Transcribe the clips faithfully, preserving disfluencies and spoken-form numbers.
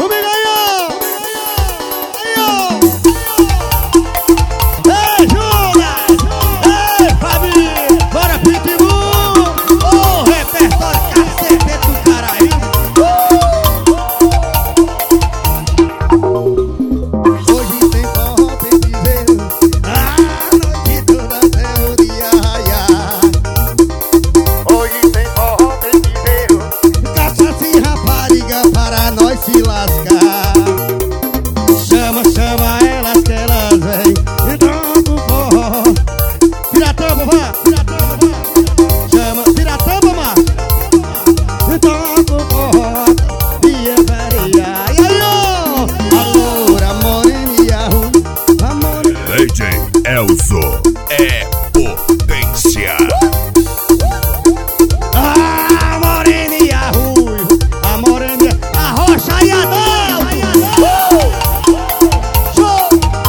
Comigo aí, ó! Aí, ó! Ei, Judas! Ei, Fabi! Bora, Pitbull! Ô, repertório cacete do caralho! Hoje tem forró, tem piseiro, a noite toda até o dia raiar. Hoje tem forró, tem piseiro, Cachaça e rapariga para nós se lascar. Chama, chama elas que elas vêm e toca o forró. Vira a tampa, vá! Vira a tampa, vá! Chama, vira a tampa, macho! E toca o forró e é varia. E aí, ó! A loura, morena e a ruim, a morena. D J Elzo é potência. A morena e a ruiva, a morena, a rocha e a dama. Show!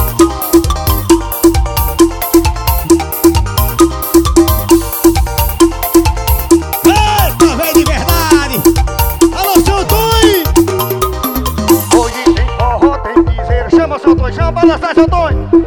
Eita, vem de verdade. Alô, seu Tonho. hoje tem forró, tem piseiro. Chama, seu Tonho, chama pra dançar, seu Tonho.